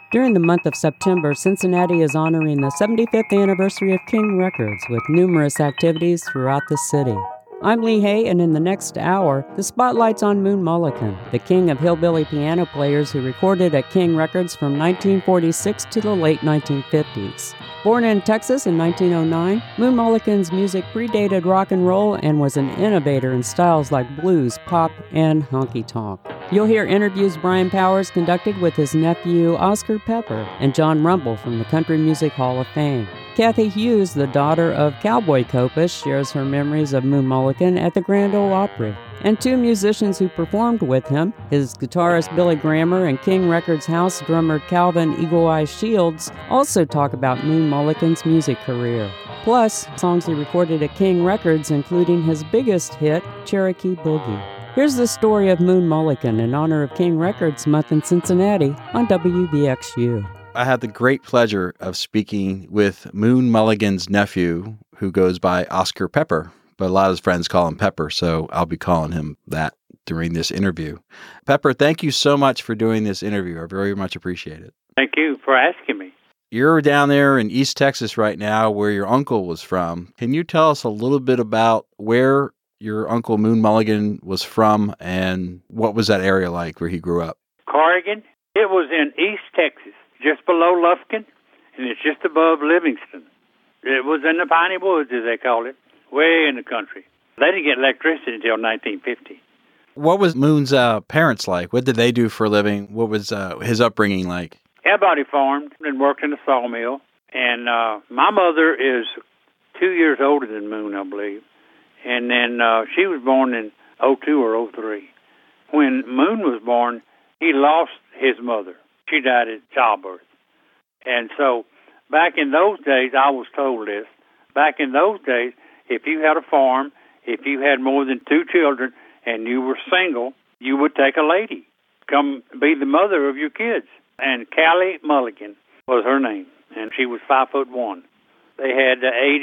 During the month of September, Cincinnati is honoring the 75th anniversary of King Records with numerous activities throughout the city. I'm Lee Hay, and in the next hour, the spotlight's on Moon Mullican, the king of hillbilly piano players who recorded at King Records from 1946 to the late 1950s. Born in Texas in 1909, Moon Mullican's music predated rock and roll and was an innovator in styles like blues, pop, and honky-tonk. You'll hear interviews Brian Powers conducted with his nephew Oscar Pepper and John Rumble from the Country Music Hall of Fame. Kathy Hughes, the daughter of Cowboy Copas, shares her memories of Moon Mullican at the Grand Ole Opry. And two musicians who performed with him, his guitarist Billy Grammer and King Records house drummer Calvin Eagle Eye Shields, also talk about Moon Mullican's music career. Plus, songs he recorded at King Records, including his biggest hit, Cherokee Boogie. Here's the story of Moon Mullican in honor of King Records Month in Cincinnati on WVXU. I had the great pleasure of speaking with Moon Mullican's nephew, who goes by Oscar Pepper, but a lot of his friends call him Pepper, so I'll be calling him that during this interview. Pepper, thank you so much for doing this interview. I very much appreciate it. Thank you for asking me. You're down there in East Texas right now where your uncle was from. Can you tell us a little bit about where your uncle Moon Mullican was from and what was that area like where he grew up? Corrigan. It was in East Texas, just below Lufkin, and it's just above Livingston. It was in the piney woods, as they call it, way in the country. They didn't get electricity until 1950. What was Moon's parents like? What did they do for a living? What was his upbringing like? Everybody farmed and worked in a sawmill. And my mother is 2 years older than Moon, I believe. And then she was born in 02 or 03. When Moon was born, he lost his mother. She died at childbirth. And so back in those days, I was told this, back in those days, if you had a farm, if you had more than 2 children, and you were single, you would take a lady, come be the mother of your kids. And Callie Mullican was her name, and she was 5'1". They had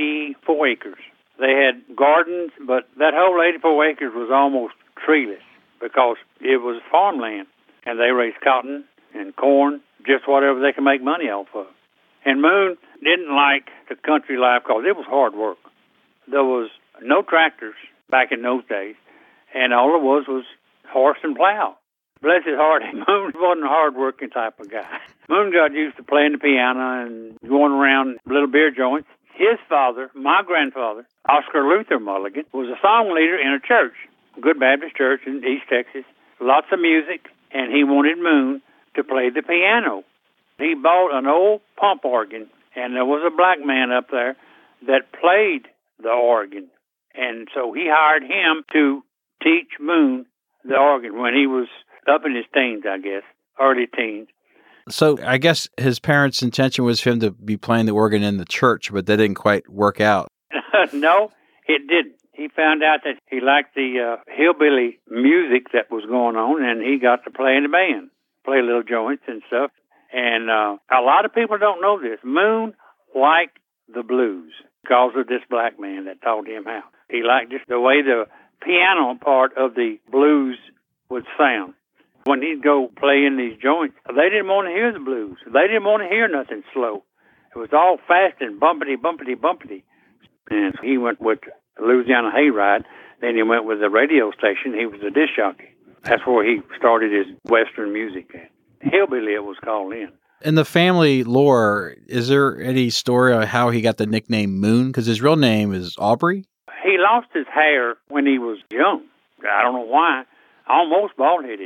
84 acres. They had gardens, but that whole 84 acres was almost treeless because it was farmland, and they raised cotton and corn, just whatever they could make money off of. And Moon didn't like the country life because it was hard work. There was no tractors back in those days, and all it was horse and plow. Bless his heart, Moon wasn't a hard-working type of guy. Moon got used to playing the piano and going around little beer joints. His father, my grandfather, Oscar Luther Mullican, was a song leader in a church, Good Baptist Church in East Texas. Lots of music, and he wanted Moon to play the piano. He bought an old pump organ, and there was a black man up there that played the organ. And so he hired him to teach Moon the organ when he was up in his teens, I guess, early teens. So I guess his parents' intention was for him to be playing the organ in the church, but that didn't quite work out. No, it didn't. He found out that he liked the hillbilly music that was going on, and he got to play in the band, play little joints and stuff. And a lot of people don't know this. Moon liked the blues because of this black man that taught him how. He liked just the way the piano part of the blues would sound. When he'd go play in these joints, they didn't want to hear the blues. They didn't want to hear nothing slow. It was all fast and bumpity, bumpity, bumpity. And he went with Louisiana Hayride. Then he went with the radio station. He was a disc jockey. That's where he started his Western music at. Hillbilly, it was called in. In the family lore, is there any story on how he got the nickname Moon? Because his real name is Aubrey? He lost his hair when he was young. I don't know why. Almost bald-headed.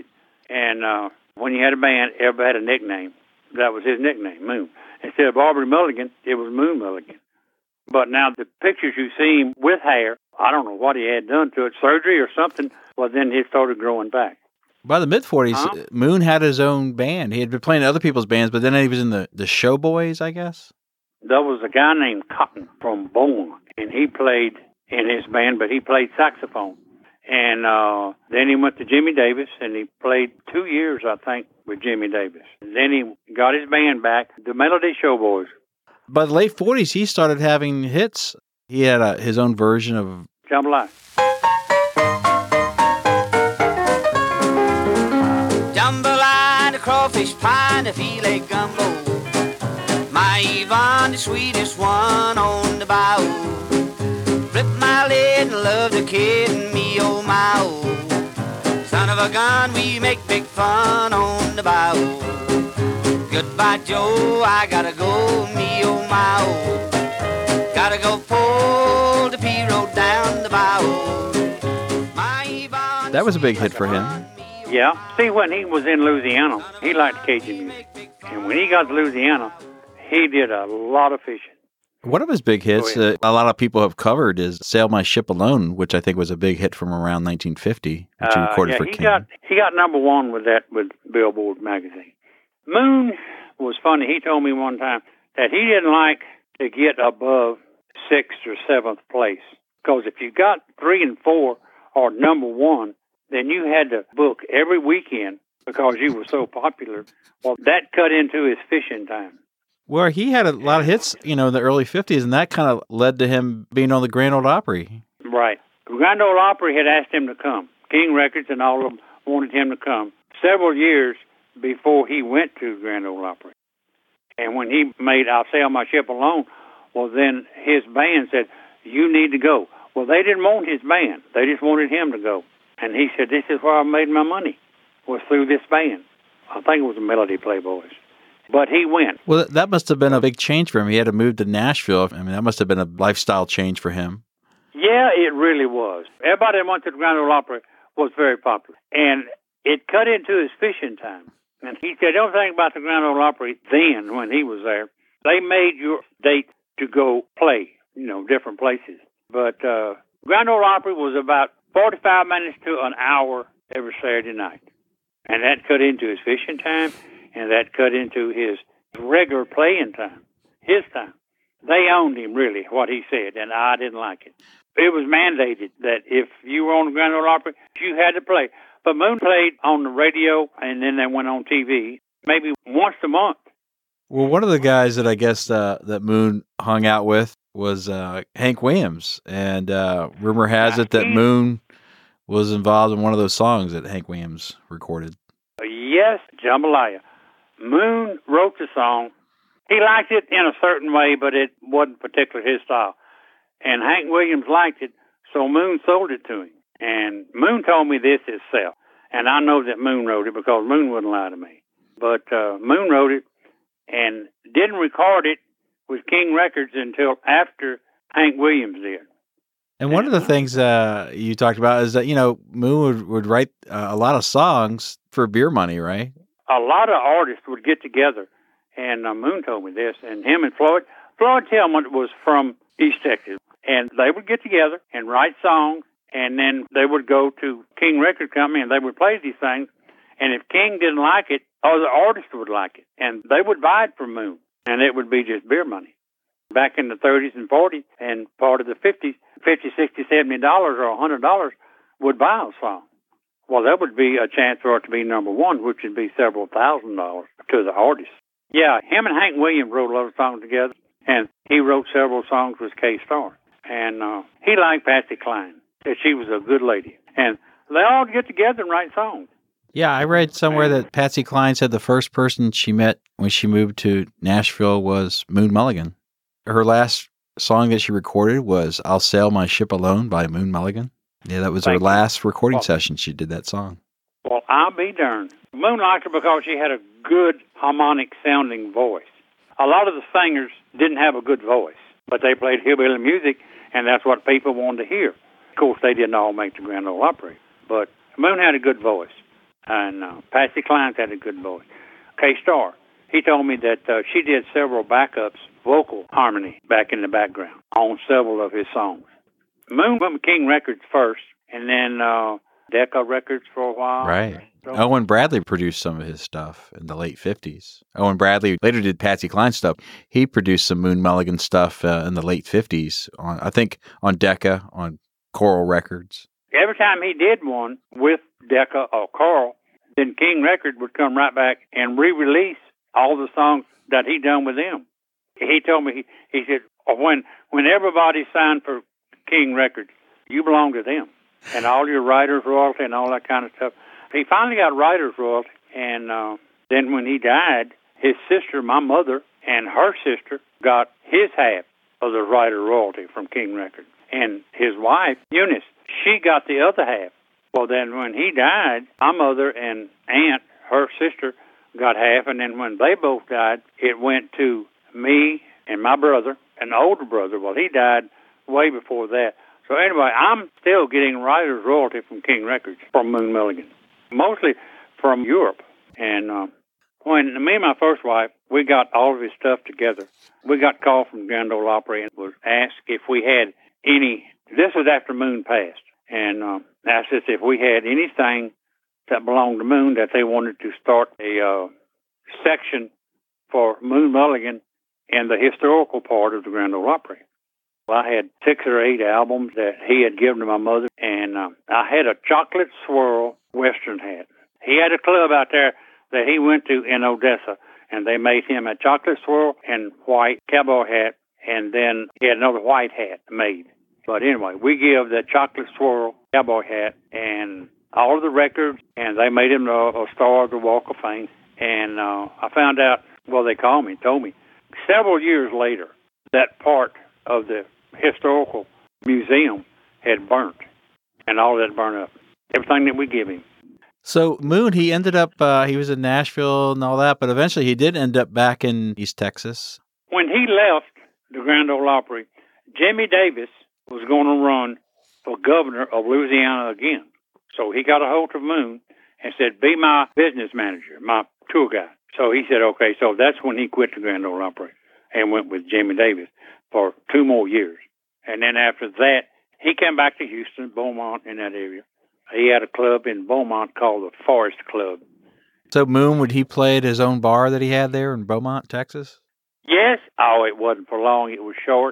And when he had a band, everybody had a nickname. That was his nickname, Moon. Instead of Aubrey Mullican, it was Moon Mullican. But now the pictures you see him with hair, I don't know what he had done to it, surgery or something, well, then it started growing back. By the mid-40s, Moon had his own band. He had been playing other people's bands, but then he was in the Showboys, I guess? There was a guy named Cotton from Beaumont, and he played in his band, but he played saxophone. And then he went to Jimmy Davis, and he played 2 years, I think, with Jimmy Davis. And then he got his band back, the Melody Showboys. By the late 40s, he started having hits. He had his own version of Jambalaya. Jambalaya crawfish pie and a filet gumbo. My Yvonne, the sweetest one on the bow. Flip my lid and love the kid and me, oh my, oh. Son of a gun, we make big fun on the bow. Goodbye, Joe, I gotta go, me, oh my, oh. Gotta go pull the P-road down the bow. That was a big hit for him. Yeah. See, when he was in Louisiana, he liked Cajun music. And when he got to Louisiana, he did a lot of fishing. One of his big hits, a lot of people have covered, is Sail My Ship Alone, which I think was a big hit from around 1950, which he recorded for King. He got number one with that with Billboard magazine. Moon was funny. He told me one time that he didn't like to get above 6th or 7th place, because if you got 3 and 4 or number one, then you had to book every weekend because you were so popular. Well, that cut into his fishing time. Well, he had a lot of hits, in the early 50s, and that kind of led to him being on the Grand Ole Opry. Right. Grand Ole Opry had asked him to come. King Records and all of them wanted him to come several years before he went to Grand Ole Opry. And when he made I'll Sail My Ship Alone, well, then his band said, you need to go. Well, they didn't want his band. They just wanted him to go. And he said, this is where I made my money, was through this band. I think it was the Melody Playboys. But he went. Well, that must have been a big change for him. He had to move to Nashville. I mean, that must have been a lifestyle change for him. Yeah, it really was. Everybody that went to the Grand Ole Opry was very popular. And it cut into his fishing time. And he said, the only thing about the Grand Ole Opry then, when he was there, they made your date to go play, different places. But Grand Ole Opry was about 45 minutes to an hour every Saturday night. And that cut into his fishing time, and that cut into his regular playing time, his time. They owned him, really, what he said, and I didn't like it. It was mandated that if you were on the Grand Ole Opry, you had to play. But Moon played on the radio, and then they went on TV, maybe once a month. Well, one of the guys that I guess that Moon hung out with was Hank Williams, and rumor has it that Moon was involved in one of those songs that Hank Williams recorded. Yes, jambalaya. Moon wrote the song. He liked it in a certain way, but it wasn't particularly his style. And Hank Williams liked it, so Moon sold it to him. And Moon told me this himself. And I know that Moon wrote it because Moon wouldn't lie to me. But Moon wrote it and didn't record it with King Records until after Hank Williams did. And one of the things you talked about is that, Moon would write a lot of songs for beer money, right? A lot of artists would get together, and Moon told me this, and him and Floyd Tillman was from East Texas, and they would get together and write songs, and then they would go to King Record Company, and they would play these things, and if King didn't like it, other artists would like it, and they would buy it from Moon, and it would be just beer money. Back in the 30s and 40s and part of the 50s, $50, $60, $70 or $100 would buy a song. Well, that would be a chance for it to be number one, which would be several $1,000s to the artist. Yeah, him and Hank Williams wrote a lot of songs together, and he wrote several songs with K-Star. And he liked Patsy Cline, that she was a good lady. And they all get together and write songs. Yeah, I read somewhere that Patsy Cline said the first person she met when she moved to Nashville was Moon Mulligan. Her last song that she recorded was I'll Sail My Ship Alone by Moon Mulligan. Yeah, that was her last recording session. She did that song. Well, I'll be darned. Moon liked her because she had a good harmonic-sounding voice. A lot of the singers didn't have a good voice, but they played hillbilly music, and that's what people wanted to hear. Of course, they didn't all make the Grand Ole Opry, but Moon had a good voice, and Patsy Cline had a good voice. K-Star, he told me that she did several backups, vocal harmony back in the background on several of his songs. Moon went with King Records first, and then Decca Records for a while. Right. Owen Bradley produced some of his stuff in the late 50s. Owen Bradley later did Patsy Cline stuff. He produced some Moon Mulligan stuff in the late 50s, I think on Decca, on Coral Records. Every time he did one with Decca or Coral, then King Records would come right back and re-release all the songs that he done with them. He told me, he said, when everybody signed for King Records, you belong to them. And all your writers' royalty and all that kind of stuff. He finally got writers' royalty, and Then when he died, his sister, my mother, and her sister got his half of the right of royalty from King Records. And his wife, Eunice, she got the other half. Well, then when he died, my mother and aunt, her sister, got half. And then when they both died, it went to me and my brother, an older brother. Well, he died way before that. So anyway, I'm still getting writer's royalty from King Records, from Moon Mulligan, mostly from Europe. And when me and my first wife, we got all of his stuff together, we got called from Grand Ole Opry and was asked if we had any, this was after Moon passed, and asked us if we had anything that belonged to Moon that they wanted to start a section for Moon Mulligan in the historical part of the Grand Ole Opry. Well, I had 6 or 8 albums that he had given to my mother, and I had a chocolate swirl Western hat. He had a club out there that he went to in Odessa, and they made him a chocolate swirl and white cowboy hat, and then he had another white hat made. But anyway, we give the chocolate swirl cowboy hat and all of the records, and they made him a star of the Walk of Fame. And I found out, well, they told me, several years later, that part of the historical museum had burnt, and all that burned up. Everything that we give him. So Moon, he ended up, he was in Nashville and all that, but eventually he did end up back in East Texas. When he left the Grand Ole Opry, Jimmy Davis was going to run for governor of Louisiana again. So he got a hold of Moon and said, be my business manager, my tour guide. So he said, okay. So that's when he quit the Grand Ole Opry and went with Jimmy Davis for 2 more years. And then after that, he came back to Houston, Beaumont, in that area. He had a club in Beaumont called the Forest Club. So Moon, would he play at his own bar that he had there in Beaumont, Texas? Yes. Oh, it wasn't for long. It was short.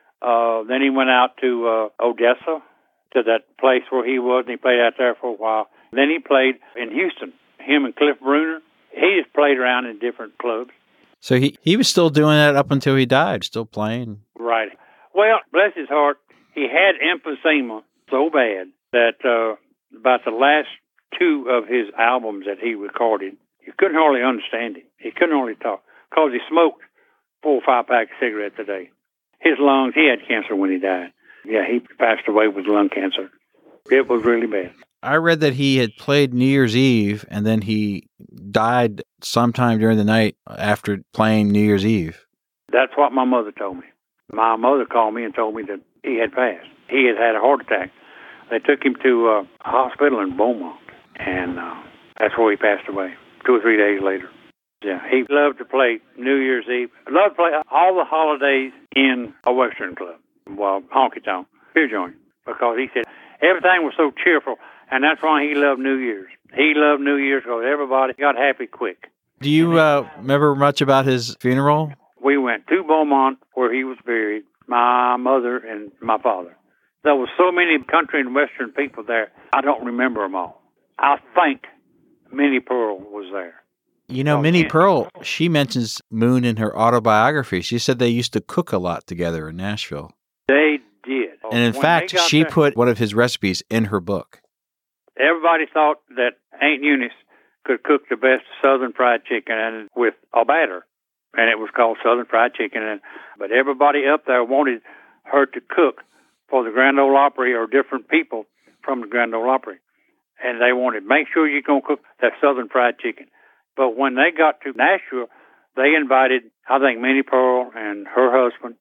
Then he went out to Odessa, to that place where he was, and he played out there for a while. Then he played in Houston. Him and Cliff Bruner. He just played around in different clubs. So he was still doing that up until he died, still playing. Right. Well, bless his heart, he had emphysema so bad that about the last 2 of his albums that he recorded, you couldn't hardly understand him. He couldn't hardly talk because he smoked 4 or 5 packs of cigarettes a day. His lungs, he had cancer when he died. Yeah, he passed away with lung cancer. It was really bad. I read that he had played New Year's Eve, and then he died sometime during the night after playing New Year's Eve. That's what my mother told me. My mother called me and told me that he had passed. He had had a heart attack. They took him to a hospital in Beaumont, and that's where he passed away 2 or 3 days later. Yeah, he loved to play New Year's Eve. Loved to play all the holidays in a Western club, well, honky tonk, beer joint, because he said everything was so cheerful, and that's why he loved New Year's. He loved New Year's because everybody got happy quick. Do you remember much about his funeral? We went to Beaumont where he was buried, my mother and my father. There was so many country and Western people there, I don't remember them all. I think Minnie Pearl was there. You know, Minnie Pearl, she mentions Moon in her autobiography. She said they used to cook a lot together in Nashville. They did. And in fact, she put one of his recipes in her book. Everybody thought that Aunt Eunice could cook the best Southern fried chicken and with a batter, and it was called Southern Fried Chicken. But everybody up there wanted her to cook for the Grand Ole Opry or different people from the Grand Ole Opry. And they wanted, make sure you're going to cook that Southern Fried Chicken. But when they got to Nashville, they invited, I think, Minnie Pearl and her husband,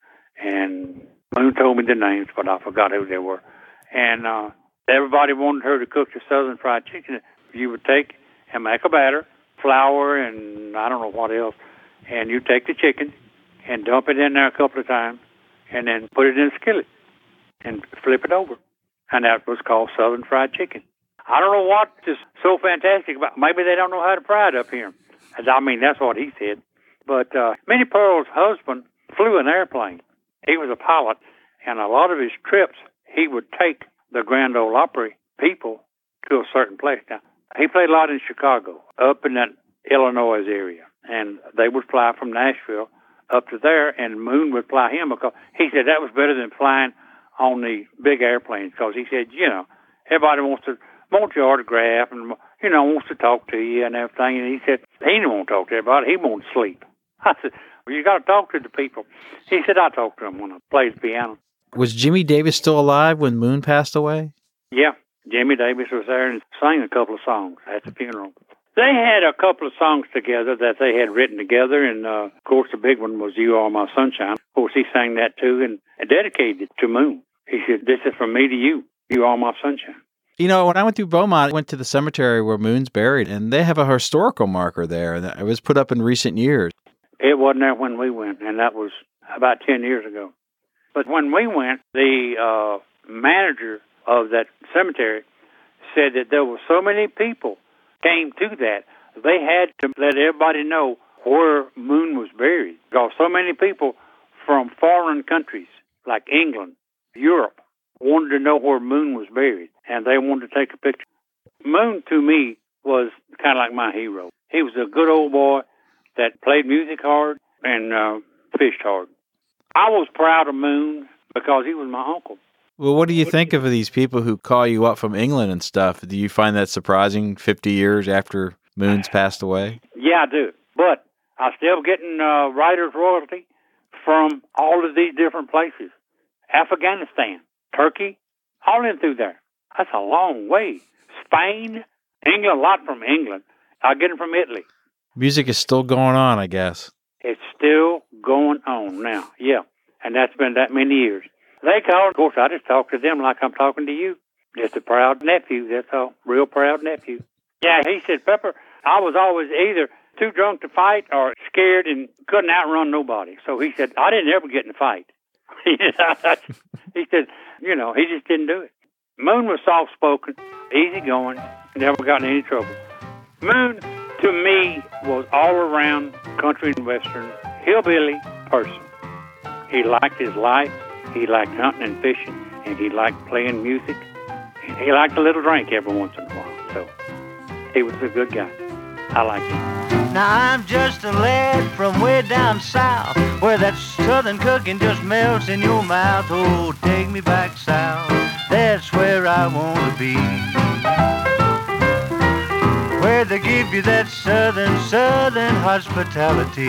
and Moon told me the names, but I forgot who they were. And everybody wanted her to cook the Southern Fried Chicken. You would take and make a batter, flour, and I don't know what else, and you take the chicken and dump it in there a couple of times, and then put it in a skillet and flip it over. And that was called Southern Fried Chicken. I don't know what is so fantastic about. Maybe they don't know how to fry it up here. I mean, that's what he said. But Minnie Pearl's husband flew an airplane. He was a pilot, and a lot of his trips, he would take the Grand Ole Opry people to a certain place. Now, he played a lot in Chicago, up in that Illinois area, and they would fly from Nashville up to there, and Moon would fly him because he said that was better than flying on the big airplanes because he said, you know, everybody wants your autograph and, you know, wants to talk to you and everything. And he said, He didn't want to talk to everybody. He wanted to sleep. I said, well, you got to talk to the people. He said, I talked to him when I played the piano. Was Jimmy Davis still alive when Moon passed away? Yeah, Jimmy Davis was there and sang a couple of songs at the funeral. They had a couple of songs together that they had written together, and of course the big one was You Are My Sunshine. Of course he sang that too and dedicated it to Moon. He said, this is from me to you. You are my sunshine. You know, when I went through Beaumont, I went to the cemetery where Moon's buried, and they have a historical marker there that was put up in recent years. It wasn't there when we went, and that was about 10 years ago. But when we went, the manager of that cemetery said that there were so many people came to that, they had to let everybody know where Moon was buried. Because so many people from foreign countries, like England, Europe, wanted to know where Moon was buried, and they wanted to take a picture. Moon, to me, was kind of like my hero. He was a good old boy that played music hard and fished hard. I was proud of Moon because he was my uncle. Well, what do you think of these people who call you up from England and stuff? Do you find that surprising 50 years after Moon's passed away? Yeah, I do. But I'm still getting writers' royalty from all of these different places. Afghanistan, Turkey, all in through there. That's a long way. Spain, England, a lot from England. I get them from Italy. Music is still going on, I guess. It's still going on now, yeah. And that's been that many years. They call, of course, I just talk to them like I'm talking to you. Just a proud nephew, that's all. Real proud nephew. Yeah, he said, Pepper, I was always either too drunk to fight or scared and couldn't outrun nobody. So he said, I didn't ever get in a fight. He said, you know, he just didn't do it. Moon was soft-spoken, easygoing, never got in any trouble. Moon, to me, was all-around country and western hillbilly person. He liked his life. He liked hunting and fishing, and he liked playing music. And he liked a little drink every once in a while. So he was a good guy. I liked him. Now I'm just a lad from way down south, where that southern cooking just melts in your mouth. Oh, take me back south, that's where I want to be. Where they give you that southern hospitality.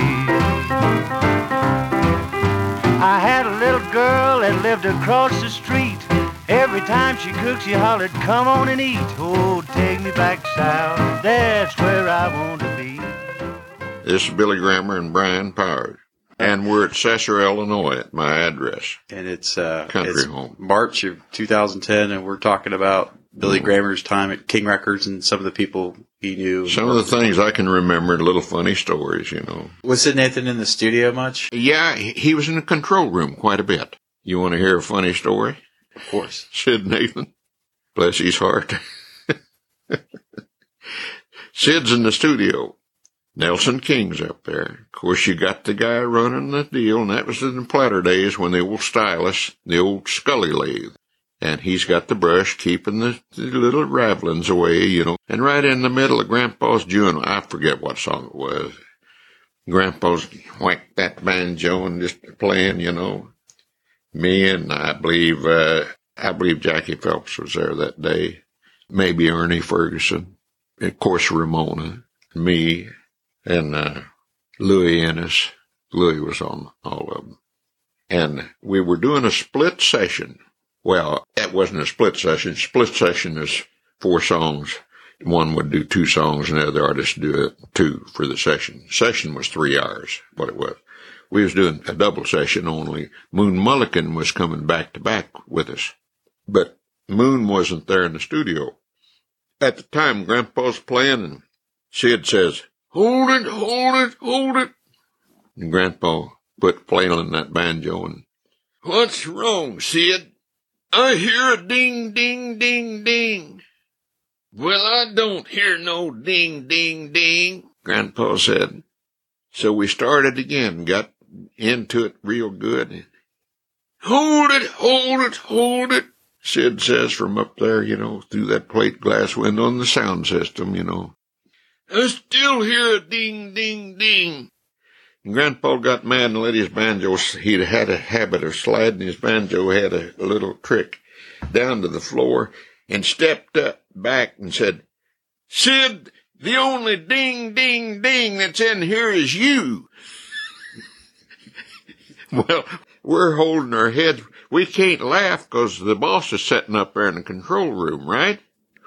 I had a little girl that lived across the street. Every time she cooked, she hollered, come on and eat. Oh, take me back south, that's where I want to be. This is Billy Grammer and Brian Powers, and we're at Cesar, Illinois, at my address. And it's Country Home. March of 2010, and we're talking about Billy Grammer's time at King Records and some of the people he knew. Some of the things I can remember, little funny stories, you know. Was Sid Nathan in the studio much? Yeah, he was in the control room quite a bit. You want to hear a funny story? Of course. Sid Nathan, bless his heart. Sid's in the studio. Nelson King's up there. Of course, you got the guy running the deal, and that was in the Platter days when the old stylus, the old Scully lathe. And he's got the brush keeping the little ravelings away, you know. And right in the middle of Grandpa's June, I forget what song it was. Grandpa's whacked that banjo and just playing, you know. Me and I believe Jackie Phelps was there that day. Maybe Ernie Ferguson. Of course, Ramona. Me. And Louis Ennis. Louis was on all of them. And we were doing a split session. Well, that wasn't a split session. Split session is 4 songs. One would do 2 songs and the other artist do 2 for the session. Session was 3 hours, what it was. We was doing a double session only. Moon Mulligan was coming back to back with us. But Moon wasn't there in the studio. At the time, Grandpa's playing and Sid says, hold it, hold it, hold it. And Grandpa quit flailing that banjo and, what's wrong, Sid? I hear a ding, ding, ding, ding. Well, I don't hear no ding, ding, ding, Grandpa said. So we started again, got into it real good. Hold it, hold it, hold it, Sid says from up there, you know, through that plate glass window on the sound system, you know. I still hear a ding, ding, ding. And Grandpa got mad and let his banjo, he'd had a habit of sliding his banjo, had a little trick, down to the floor and stepped up back and said, Sid, The only ding, ding, ding that's in here is you. Well, we're holding our heads. We can't laugh because the boss is sitting up there in the control room, right?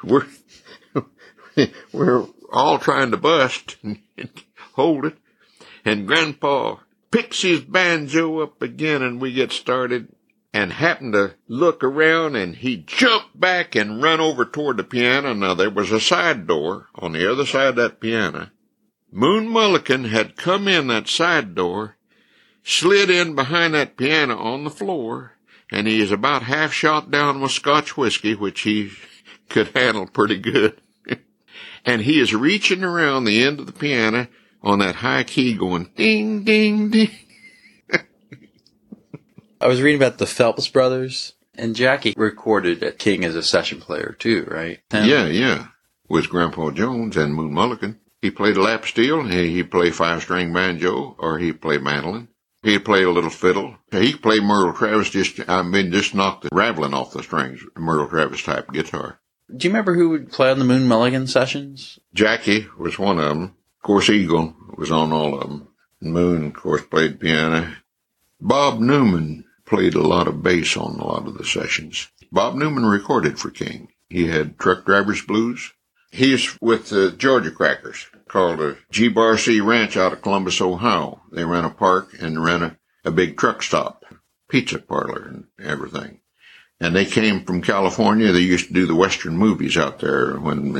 We're all trying to bust and hold it. And Grandpa picks his banjo up again, and we get started and happen to look around, and he jumped back and run over toward the piano. Now, there was a side door on the other side of that piano. Moon Mulligan had come in that side door, slid in behind that piano on the floor, and he is about half shot down with Scotch whiskey, which he could handle pretty good. And he is reaching around the end of the piano on that high key going ding, ding, ding. I was reading about the Phelps brothers, and Jackie recorded at King as a session player too, right? Yeah. With Grandpa Jones and Moon Mulligan. He played lap steel, he played 5-string banjo, or he played mandolin. He'd play a little fiddle. He could play Merle Travis, just knock the raveling off the strings, Merle Travis type guitar. Do you remember who would play on the Moon Mulligan sessions? Jackie was one of them. Of course, Eagle was on all of them. Moon, of course, played piano. Bob Newman played a lot of bass on a lot of the sessions. Bob Newman recorded for King. He had Truck Driver's Blues. He's with the Georgia Crackers, called a G-Bar C Ranch out of Columbus, Ohio. They ran a park and ran a big truck stop, pizza parlor and everything. And they came from California. They used to do the Western movies out there when,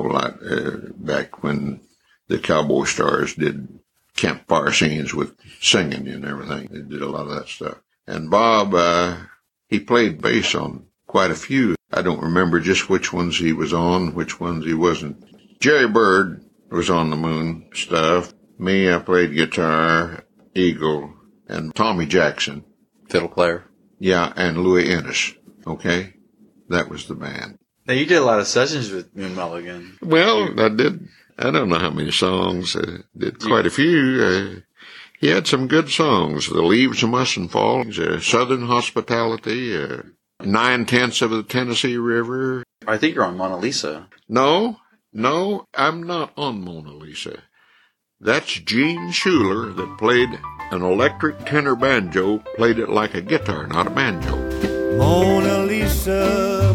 back when the cowboy stars did campfire scenes with singing and everything. They did a lot of that stuff. And Bob, he played bass on quite a few. I don't remember just which ones he was on, which ones he wasn't. Jerry Bird was on the Moon stuff. Me, I played guitar, Eagle, and Tommy Jackson. Fiddle player. Yeah, and Louis Ennis. Okay? That was the band. Now, you did a lot of sessions with Moon Mulligan. Well, I did. I don't know how many songs. I did quite a few. He had some good songs. The Leaves Mustn't Fall, Southern Hospitality, 9/10 of the Tennessee River. I think you're on Mona Lisa. No, I'm not on Mona Lisa. That's Gene Schuler that played an electric tenor banjo, played it like a guitar, not a banjo. Mona Lisa,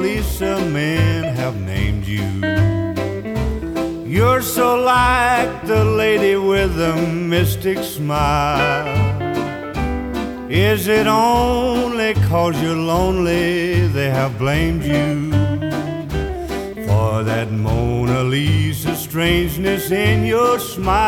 men have named you. You're so like the lady with the mystic smile. Is it only 'cause you're lonely they have blamed you for that Mona Lisa strangeness in your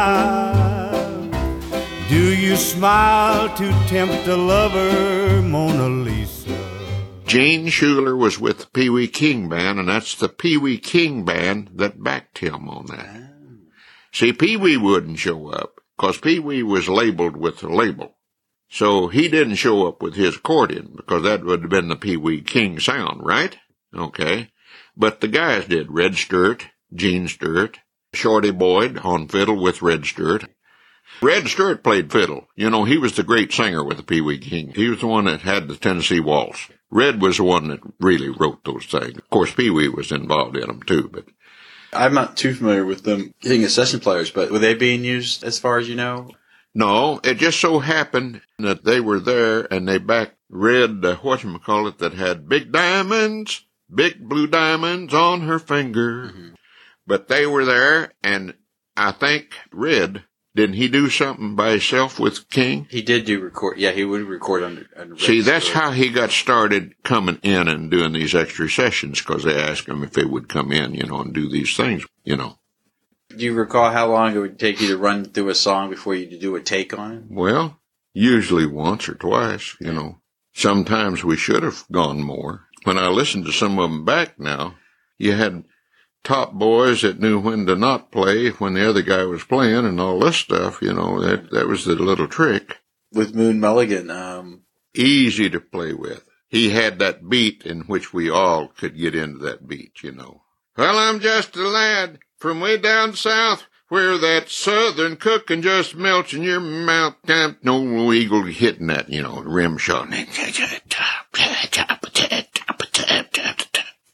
smile? Do you smile to tempt a lover, Mona Lisa? Gene Schuler was with the Pee Wee King Band, and that's the Pee Wee King Band that backed him on that. See, Pee Wee wouldn't show up, 'cause Pee Wee was labeled with the label. So he didn't show up with his accordion, because that would have been the Pee Wee King sound, right? Okay. But the guys did. Red Sturt, Gene Sturt, Shorty Boyd on fiddle with Red Sturt. Red Sturt played fiddle. You know, he was the great singer with the Pee Wee King. He was the one that had the Tennessee Waltz. Red was the one that really wrote those things. Of course, Pee Wee was involved in them, too, but... I'm not too familiar with them being as session players, but were they being used as far as you know? No, it just so happened that they were there and they backed Red, that had big diamonds, big blue diamonds on her finger. Mm-hmm. But they were there, and I think Red... Didn't he do something by himself with King? He did do record. Yeah, he would record under See, that's how he got started coming in and doing these extra sessions, because they asked him if they would come in, and do these things, Do you recall how long it would take you to run through a song before you do a take on it? Well, usually once or twice, Sometimes we should have gone more. When I listen to some of them back now, you had top boys that knew when to not play when the other guy was playing and all this stuff, that was the little trick. With Moon Mulligan, easy to play with. He had that beat in which we all could get into that beat, Well, I'm just a lad from way down south where that southern cooking just melts in your mouth. No eagle hitting that, rim shot.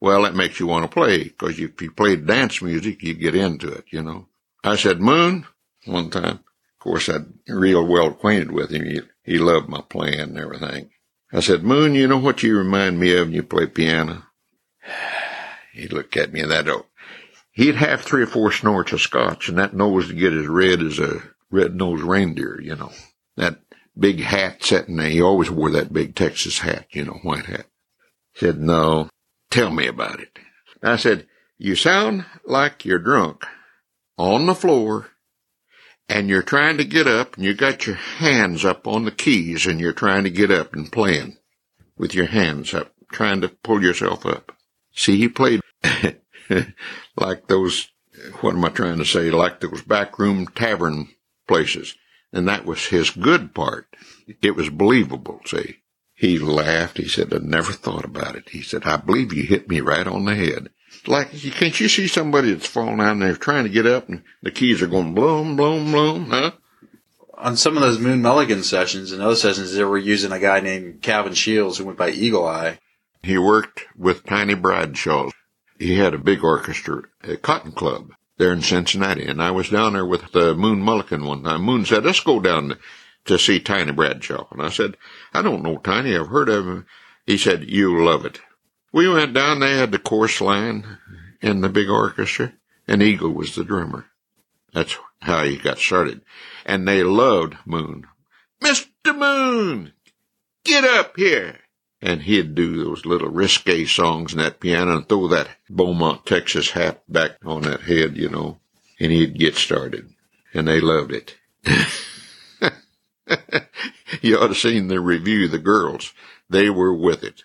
Well, that makes you want to play, because if you played dance music, you get into it, you know. I said, Moon, one time. Of course, I'm real well acquainted with him. He loved my playing and everything. I said, Moon, you know what you remind me of when you play piano? He'd look at me and that, he'd have 3 or 4 snorts of scotch, and that nose would get as red as a red-nosed reindeer, you know. That big hat sitting there. He always wore that big Texas hat, you know, white hat. He said, no, tell me about it. I said, you sound like you're drunk on the floor, and you're trying to get up, and you got your hands up on the keys, and you're trying to get up and playing with your hands up, trying to pull yourself up. See, he played like those, what am I trying to say, like those backroom tavern places. And that was his good part. It was believable, see. He laughed. He said, I never thought about it. He said, I believe you hit me right on the head. Like, can't you see somebody that's falling down there trying to get up and the keys are going bloom, bloom, bloom, huh? On some of those Moon Mulligan sessions and other sessions, they were using a guy named Calvin Shields who went by Eagle Eye. He worked with Tiny Bradshaw. He had a big orchestra at Cotton Club there in Cincinnati, and I was down there with Moon Mulligan one time. Moon said, let's go down to see Tiny Bradshaw. And I said, I don't know Tiny, I've heard of him. He said, you'll love it. We went down, they had the chorus line in the big orchestra, and Eagle was the drummer. That's how he got started. And they loved Moon. Mr. Moon, get up here. And he'd do those little risque songs in that piano and throw that Beaumont, Texas hat back on that head, you know, and he'd get started. And they loved it. You ought to have seen the review, the girls. They were with it.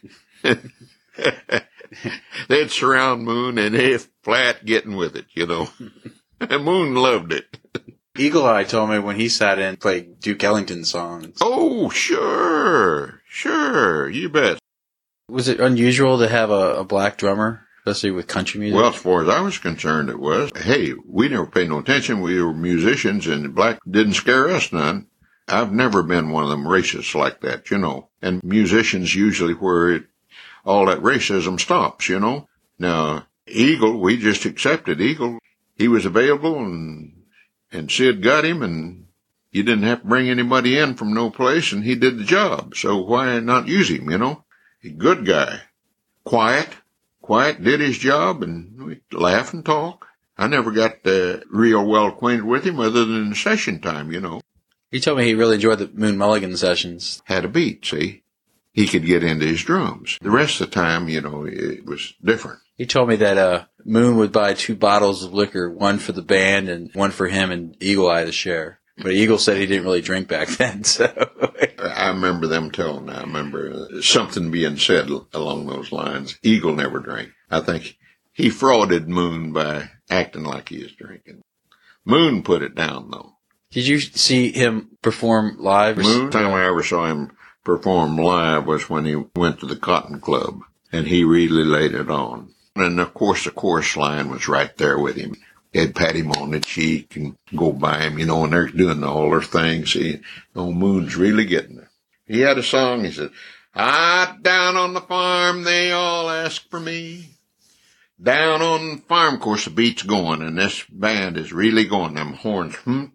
They'd surround Moon and they'd flat getting with it, you know. And Moon loved it. Eagle Eye told me when he sat in, played Duke Ellington songs. Oh, sure, you bet. Was it unusual to have a black drummer, especially with country music? Well, as far as I was concerned, it was. Hey, we never paid no attention. We were musicians, and black didn't scare us none. I've never been one of them racists like that, you know. And musicians usually where all that racism stops, you know. Now, Eagle, we just accepted Eagle. He was available, and Sid got him, and you didn't have to bring anybody in from no place, and he did the job. So why not use him, you know? A good guy. Quiet, did his job, and we'd laugh and talk. I never got real well acquainted with him other than session time, you know. He told me he really enjoyed the Moon Mulligan sessions. Had a beat, see? He could get into his drums. The rest of the time, you know, it was different. He told me that Moon would buy 2 bottles of liquor, one for the band and one for him and Eagle Eye to share. But Eagle said he didn't really drink back then, so. I remember them telling, I remember something being said along those lines. Eagle never drank. I think he frauded Moon by acting like he was drinking. Moon put it down, though. Did you see him perform live? Moon, the time I ever saw him perform live was when he went to the Cotton Club, and he really laid it on. And, of course, the chorus line was right there with him. They'd pat him on the cheek and go by him, you know, and they're doing all their things. See, old Moon's really getting it. He had a song, he said, down on the farm, they all ask for me. Down on the farm, of course, the beat's going, and this band is really going. Them horns,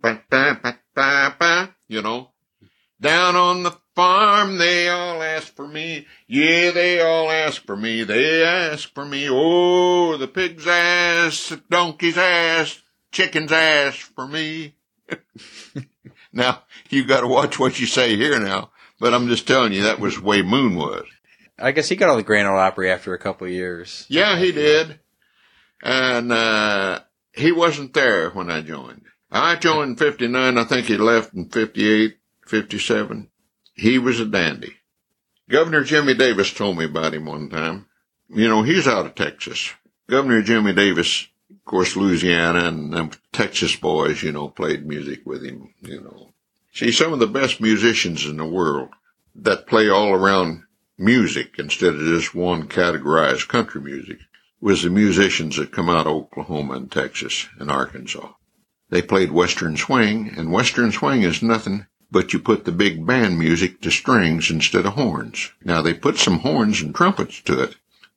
you know. Down on the farm, they all ask for me. Yeah, they all ask for me. They ask for me. Oh, the pig's ass, the donkey's ass, chicken's ass for me. Now, you got to watch what you say here now. But I'm just telling you, that was the way Moon was. I guess he got on the Grand Ole Opry after a couple of years. Yeah, he did. And he wasn't there when I joined. I joined in 59. I think he left in 58, 57. He was a dandy. Governor Jimmy Davis told me about him one time. You know, he's out of Texas. Governor Jimmy Davis, of course, Louisiana, and them Texas boys, you know, played music with him, you know. See, some of the best musicians in the world that play all around music instead of just one categorized country music was the musicians that come out of Oklahoma and Texas and Arkansas. They played Western swing, and Western swing is nothing but you put the big band music to strings instead of horns. Now, they put some horns and trumpets to it,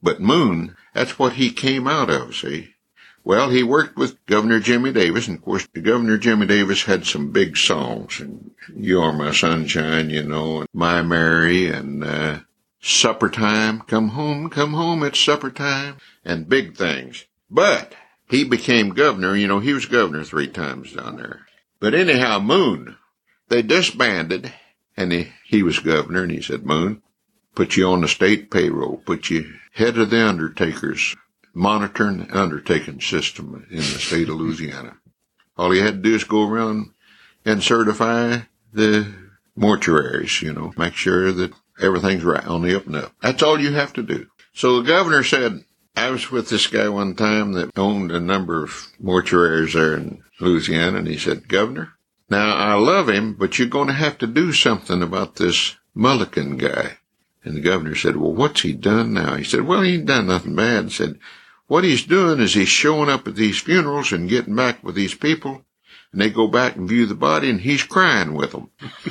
But Moon, that's what he came out of, see? Well, he worked with Governor Jimmy Davis, and of course, Governor Jimmy Davis had some big songs, and You Are My Sunshine, you know, and My Mary, and Supper Time, Come Home, It's Supper Time, and big things. But he became governor, you know, he was governor 3 times down there. But anyhow, Moon, they disbanded, and he was governor, and he said, Moon, put you on the state payroll, put you head of the undertakers, monitoring the undertaking system in the state of Louisiana. All you had to do is go around and certify the mortuaries, you know, make sure that everything's right on the up and up. That's all you have to do. So the governor said, I was with this guy one time that owned a number of mortuaries there in Louisiana, and he said, Governor, now I love him, but you're going to have to do something about this Mulligan guy. And the governor said, well, what's he done now? He said, well, he ain't done nothing bad. And said, what he's doing is he's showing up at these funerals and getting back with these people, and they go back and view the body, and he's crying with them.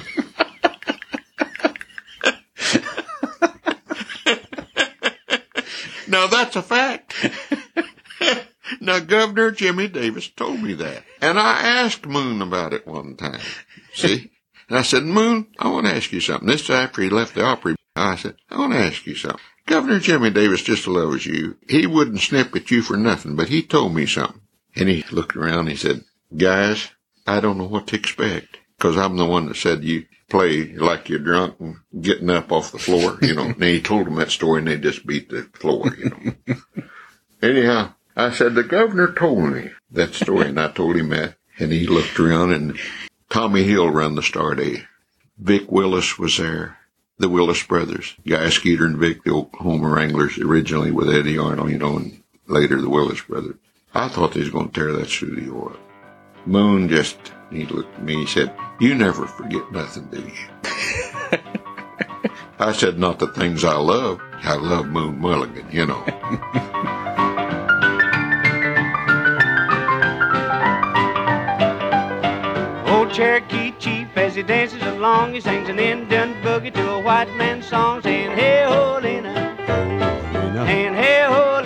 Now, that's a fact. Now, Governor Jimmy Davis told me that. And I asked Moon about it one time, see? And I said, Moon, I want to ask you something. This is after he left the Opry. I said, I want to ask you something. Governor Jimmy Davis just loves you. He wouldn't snip at you for nothing, but he told me something. And he looked around and he said, guys, I don't know what to expect, because I'm the one that said you play like you're drunk and getting up off the floor, you know. And he told them that story, and they just beat the floor, you know. Anyhow, I said, the governor told me that story, and I told him that. And he looked around, and Tommy Hill ran the Star Day. Vic Willis was there, the Willis brothers, Guy Skeeter and Vic, the Oklahoma Wranglers, originally with Eddie Arnold, you know, and later the Willis brothers. I thought they was going to tear that studio up. Moon just, he looked at me, he said, you never forget nothing, do you? I said, not the things I love. I love Moon Mulligan, you know. Old Cherokee Chief, as he dances along, he sings an Indian boogie to a white man's song, saying, hey ho Lena, and hey ho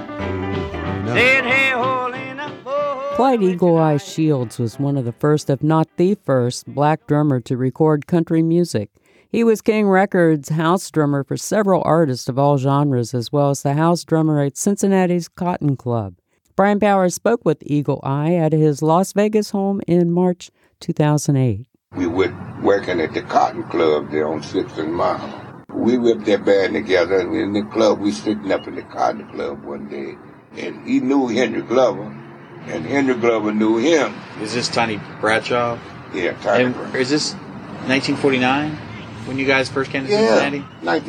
Lena, saying hey ho Lena. Clyde Eagle Eye Shields was one of the first, if not the first, black drummer to record country music. He was King Records' house drummer for several artists of all genres, as well as the house drummer at Cincinnati's Cotton Club. Brian Powers spoke with Eagle Eye at his Las Vegas home in March 2008. We were working at the Cotton Club there on 6th and Mile. We whipped that band together, and in the club, we sitting up in the Cotton Club one day, and he knew Henry Glover, and Henry Glover knew him. Is this Tiny Bradshaw? Yeah, Tiny Bradshaw. Is this 1949 when you guys first came to Cincinnati?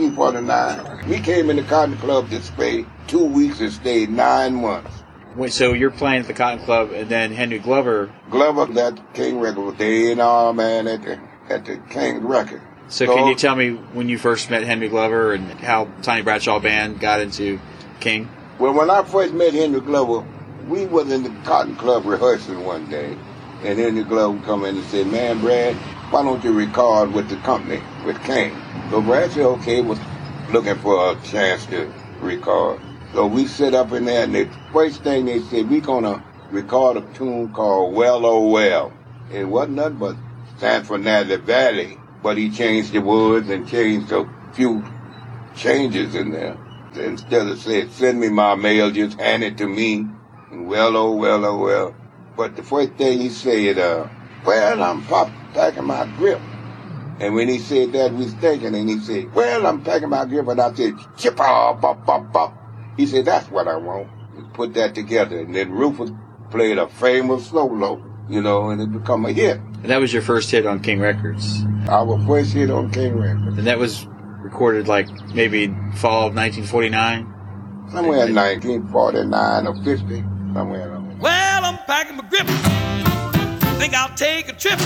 1949. We came in the Cotton Club to stay 2 weeks and stayed 9 months. Wait, so you're playing at the Cotton Club, and then Henry Glover... Glover, that King Record was the A&R man at the King Record. So can you tell me when you first met Henry Glover and how Tiny Bradshaw Band got into King? Well, when I first met Henry Glover, we was in the Cotton Club rehearsing one day, and Henry Glover come in and said, man, Brad, why don't you record with the company, with King? So Brad said, okay, was looking for a chance to record. So we sit up in there, and the first thing they said, we're going to record a tune called Well, Oh, Well. It wasn't nothing but San Fernando Valley, but he changed the words and changed a few changes in there. Instead of saying, send me my mail, just hand it to me. And well, oh, well, oh, well. But the first thing he said, well, I'm packing my grip. And when he said that, we was thinking, and he said, well, I'm packing my grip. And I said, chip-ah, bop, bop, bop. He said, that's what I want. We put that together. And then Rufus played a famous solo, you know, and it became a hit. And that was your first hit on King Records? Our first hit on King Records. And that was recorded like maybe fall of 1949? Somewhere in 1949 or 50, somewhere around there. Well, I'm packing my grip. Think I'll take a trip.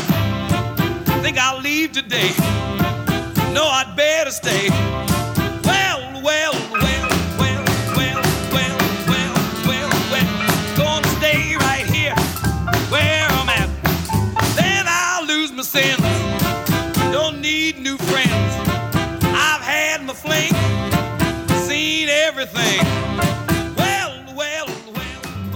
Think I'll leave today. No, I'd better stay. Well, well, well, well, well, well, well, well, well. Gonna stay right here where I'm at. Then I'll lose my sense. Don't need new friends. I've had my fling, seen everything.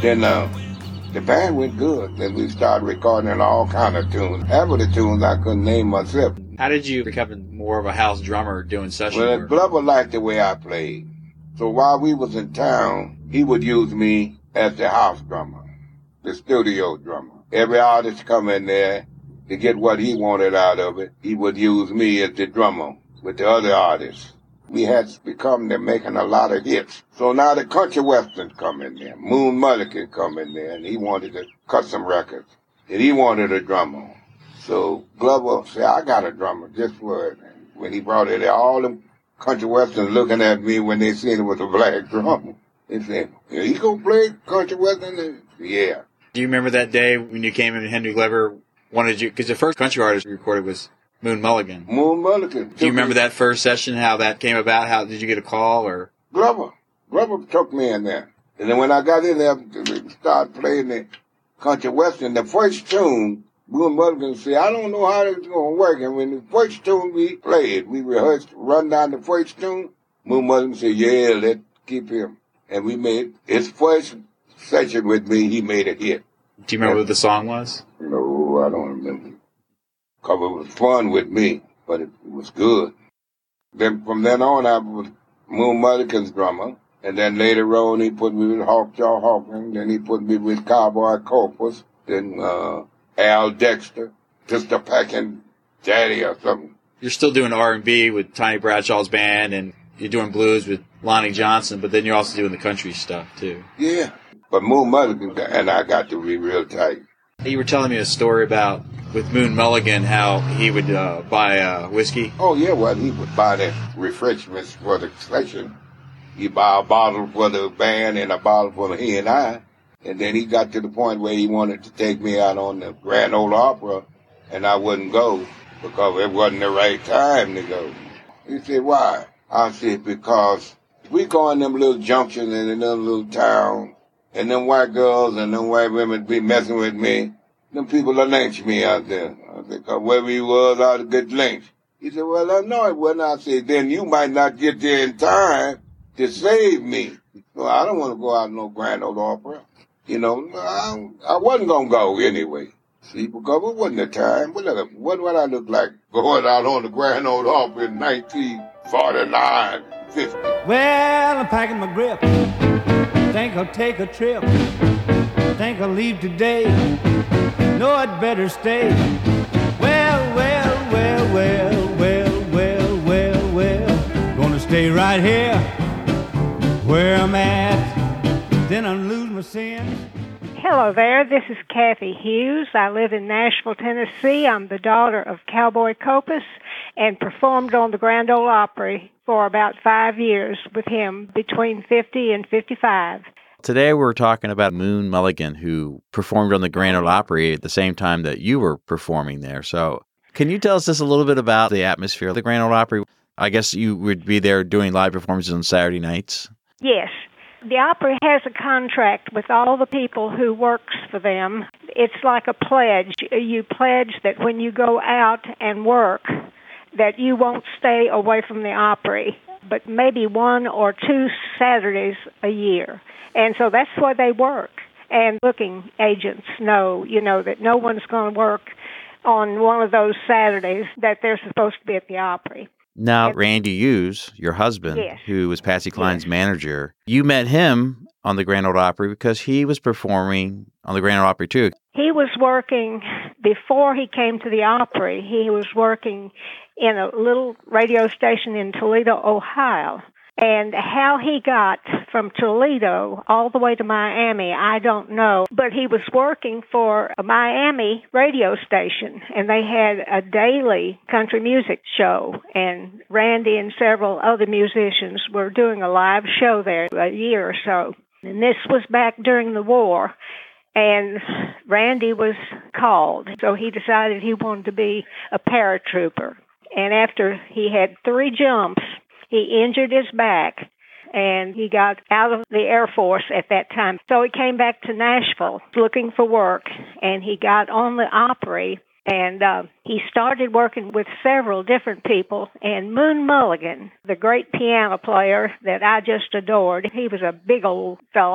Then the band went good. Then we started recording all kind of tunes. Half of the tunes I couldn't name myself. How did you become more of a house drummer doing session Well, work? Glover liked the way I played. So while we was in town, he would use me as the house drummer, the studio drummer. Every artist come in there to get what he wanted out of it. He would use me as the drummer with the other artists. We had become there making a lot of hits. So now the country western come in there. Moon Mulligan come in there, and he wanted to cut some records. And he wanted a drummer. So Glover said, I got a drummer just for it. And when he brought it, all them country westerns looking at me when they seen it was a black drummer. They said, yeah, he gonna play country western? And, yeah. Do you remember that day when you came in and Henry Glover wanted you, because the first country artist we recorded was Moon Mulligan. Moon Mulligan. Do you remember that first session, how that came about? How did you get a call? Or Glover took me in there. And then when I got in there, we started playing the country western. The first tune, Moon Mulligan said, I don't know how it's going to work. And when the first tune we played, we rehearsed, run down the first tune. Moon Mulligan said, yeah, let's keep him. And we made his first session with me, he made a hit. Do you remember what the song was? No, I don't remember. Because it was fun with me, but it was good. Then from then on, I was Moon Mulligan's drummer. And then later on, he put me with Hawkjaw Hawkins. Then he put me with Cowboy Corpus. Then Al Dexter, Mr. Packin' Daddy or something. You're still doing R&B with Tiny Bradshaw's band, and you're doing blues with Lonnie Johnson, but then you're also doing the country stuff, too. Yeah. But Moon Mulligan and I got to be real tight. You were telling me a story about, with Moon Mulligan, how he would buy whiskey. Oh, yeah, well, he would buy the refreshments for the session. He'd buy a bottle for the band and a bottle for he and I. And then he got to the point where he wanted to take me out on the Grand Ole Opera, and I wouldn't go because it wasn't the right time to go. He said, why? I said, because we go in them little junctions in another little town, and them white girls and them white women be messing with me, them people will lynch me out there. I said, because wherever he was, I'd get lynched. He said, well, I know it wasn't. I said, then you might not get there in time to save me. So I don't want to go out no Grand Ole Opera. You know, I wasn't going to go anyway. See, because it wasn't the time. What I look like going out on the Grand Ole Opera in 1949, 50. Well, I'm packing my grip. Think I'll take a trip. Think I'll leave today. No, I'd better stay. Well. Gonna stay right here where I'm at. Then I'll lose my sins. Hello there, this is Kathy Hughes. I live in Nashville, Tennessee. I'm the daughter of Cowboy Corpus and performed on the Grand Ole Opry for about 5 years with him between 50 and 55. Today we're talking about Moon Mulligan, who performed on the Grand Ole Opry at the same time that you were performing there. So can you tell us just a little bit about the atmosphere of the Grand Ole Opry? I guess you would be there doing live performances on Saturday nights? Yes. The Opry has a contract with all the people who works for them. It's like a pledge. You pledge that when you go out and work, that you won't stay away from the Opry, but maybe 1 or 2 Saturdays a year. And so that's where they work. And booking agents know, that no one's going to work on one of those Saturdays that they're supposed to be at the Opry. Now, Randy Hughes, your husband, yes, who was Patsy Cline's manager, you met him on the Grand Ole Opry because he was performing on the Grand Ole Opry too. He was working, before he came to the Opry, he was working in a little radio station in Toledo, Ohio. And how he got from Toledo all the way to Miami, I don't know. But he was working for a Miami radio station, and they had a daily country music show. And Randy and several other musicians were doing a live show there a year or so. And this was back during the war. And Randy was called, so he decided he wanted to be a paratrooper. And after he had 3 jumps, he injured his back, and he got out of the Air Force at that time. So he came back to Nashville looking for work, and he got on the Opry, and he started working with several different people. And Moon Mulligan, the great piano player that I just adored, he was a big old fella.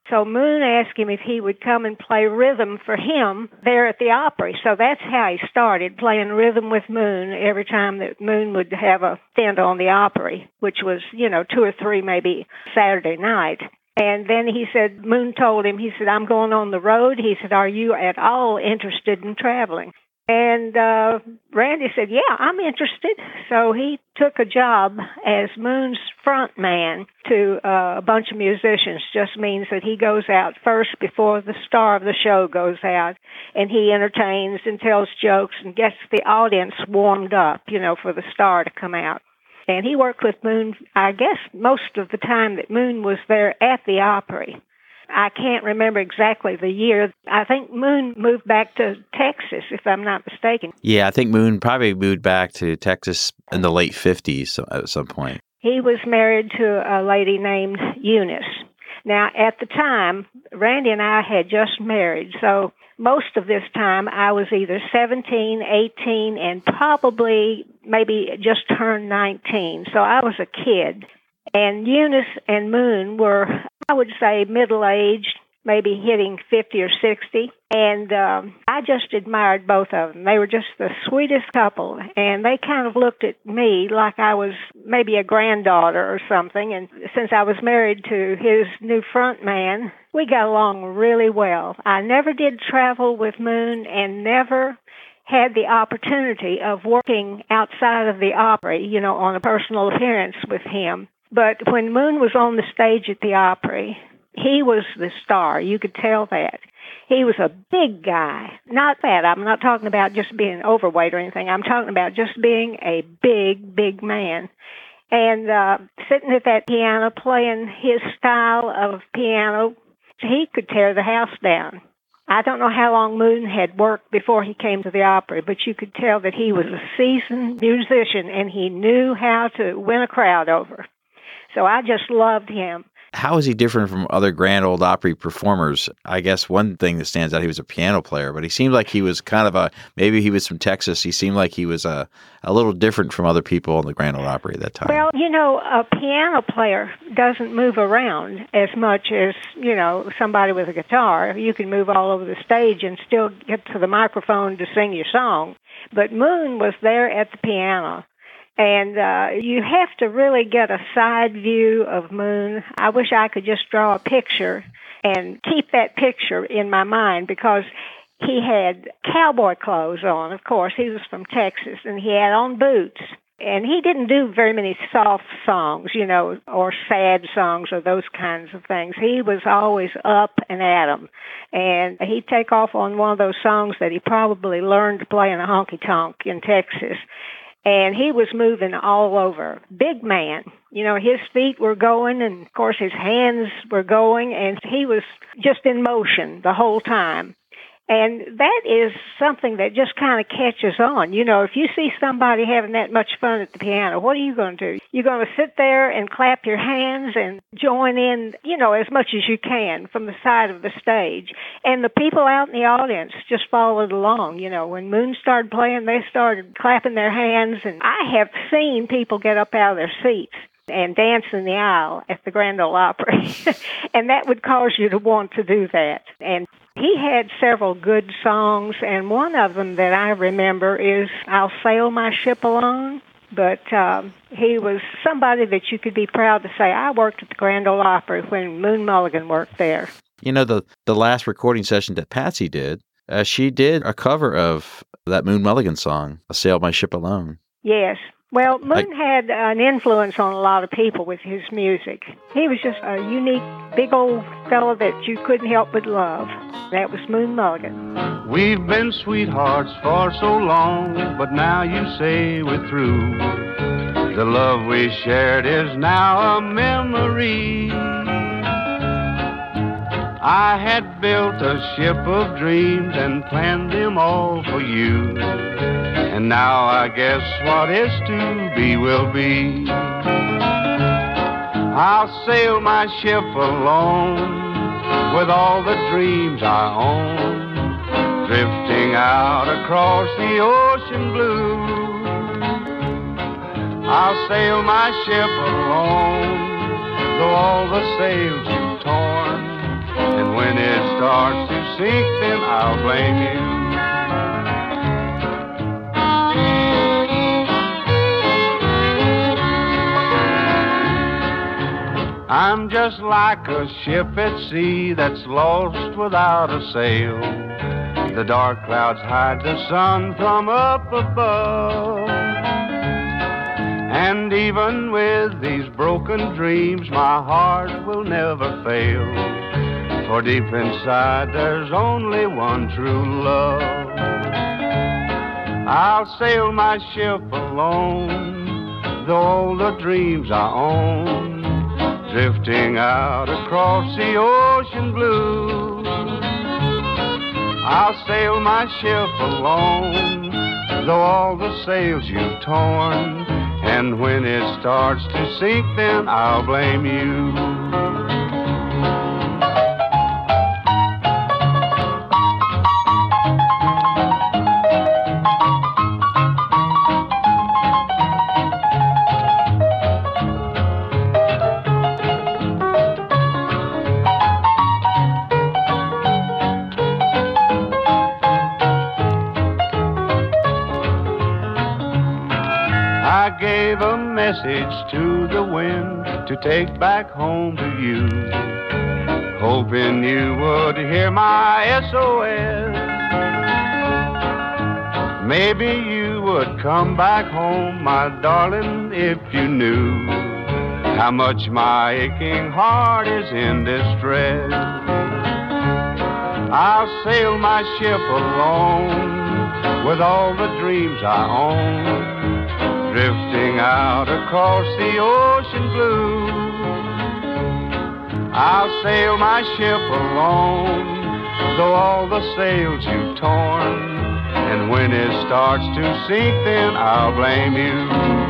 So Moon asked him if he would come and play rhythm for him there at the Opry. So that's how he started, playing rhythm with Moon every time that Moon would have a stint on the Opry, which was, 2 or 3 maybe Saturday night. And then he said, Moon told him, he said, I'm going on the road. He said, are you at all interested in traveling? And Randy said, yeah, I'm interested. So he took a job as Moon's front man to a bunch of musicians. Just means that he goes out first before the star of the show goes out, and he entertains and tells jokes and gets the audience warmed up, for the star to come out. And he worked with Moon, I guess, most of the time that Moon was there at the Opry. I can't remember exactly the year. I think Moon moved back to Texas, if I'm not mistaken. Yeah, I think Moon probably moved back to Texas in the late 50s at some point. He was married to a lady named Eunice. Now, at the time, Randy and I had just married, so most of this time I was either 17, 18, and probably maybe just turned 19. So I was a kid. And Eunice and Moon were, I would say, middle-aged, maybe hitting 50 or 60. And I just admired both of them. They were just the sweetest couple. And they kind of looked at me like I was maybe a granddaughter or something. And since I was married to his new front man, we got along really well. I never did travel with Moon and never had the opportunity of working outside of the Opry, on a personal appearance with him. But when Moon was on the stage at the Opry, he was the star. You could tell that. He was a big guy. Not fat. I'm not talking about just being overweight or anything. I'm talking about just being a big, big man. And sitting at that piano, playing his style of piano, he could tear the house down. I don't know how long Moon had worked before he came to the Opry, but you could tell that he was a seasoned musician, and he knew how to win a crowd over. So I just loved him. How is he different from other Grand Ole Opry performers? I guess one thing that stands out, he was a piano player, but he seemed like he was kind of maybe he was from Texas. He seemed like he was a little different from other people in the Grand Ole Opry at that time. Well, a piano player doesn't move around as much as, somebody with a guitar. You can move all over the stage and still get to the microphone to sing your song. But Moon was there at the piano. And you have to really get a side view of Moon. I wish I could just draw a picture and keep that picture in my mind, because he had cowboy clothes on. Of course, he was from Texas, and he had on boots. And he didn't do very many soft songs, or sad songs or those kinds of things. He was always up and at 'em. And he'd take off on one of those songs that he probably learned to play in a honky-tonk in Texas. And he was moving all over. Big man. His feet were going, and, of course, his hands were going, and he was just in motion the whole time. And that is something that just kind of catches on. If you see somebody having that much fun at the piano, what are you going to do? You're going to sit there and clap your hands and join in, as much as you can from the side of the stage. And the people out in the audience just followed along. When Moon started playing, they started clapping their hands. And I have seen people get up out of their seats and dance in the aisle at the Grand Ole Opry. And that would cause you to want to do that. And he had several good songs, and one of them that I remember is I'll Sail My Ship Alone. But he was somebody that you could be proud to say, I worked at the Grand Ole Opry when Moon Mulligan worked there. The last recording session that Patsy did, she did a cover of that Moon Mulligan song, I Sail My Ship Alone. Yes. Well, Moon had an influence on a lot of people with his music. He was just a unique, big old fella that you couldn't help but love. That was Moon Mulligan. We've been sweethearts for so long, but now you say we're through. The love we shared is now a memory. I had built a ship of dreams and planned them all for you. And now I guess what is to be will be. I'll sail my ship alone with all the dreams I own, drifting out across the ocean blue. I'll sail my ship alone, though all the sails you've torn. when it starts to sink, then I'll blame you. I'm just like a ship at sea that's lost without a sail. The dark clouds hide the sun from up above. And even with these broken dreams, my heart will never fail. For deep inside there's only one true love. I'll sail my ship alone, though all the dreams I own, drifting out across the ocean blue. I'll sail my ship alone, though all the sails you've torn, and when it starts to sink, then I'll blame you. I gave a message to the wind to take back home to you, hoping you would hear my SOS. Maybe you would come back home, my darling, if you knew how much my aching heart is in distress. I'll sail my ship alone with all the dreams I own, drifting out across the ocean blue. I'll sail my ship alone, though all the sails you've torn, and when it starts to sink, then I'll blame you.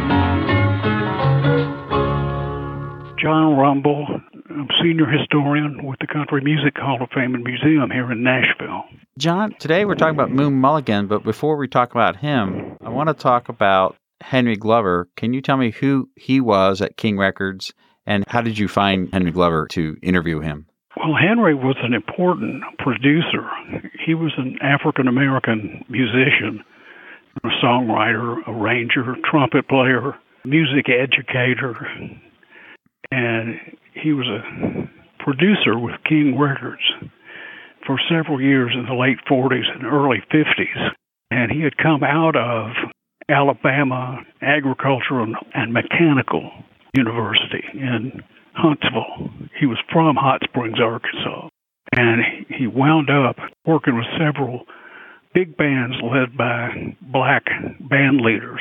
John Rumble, I'm senior historian with the Country Music Hall of Fame and Museum here in Nashville. John, today we're talking about Moon Mulligan, but before we talk about him, I want to talk about Henry Glover. Can you tell me who he was at King Records, and how did you find Henry Glover to interview him? Well, Henry was an important producer. He was an African-American musician, a songwriter, arranger, trumpet player, music educator, and he was a producer with King Records for several years in the late 40s and early 50s. And he had come out of Alabama Agricultural and Mechanical University in Huntsville. He was from Hot Springs, Arkansas. And he wound up working with several big bands led by black band leaders,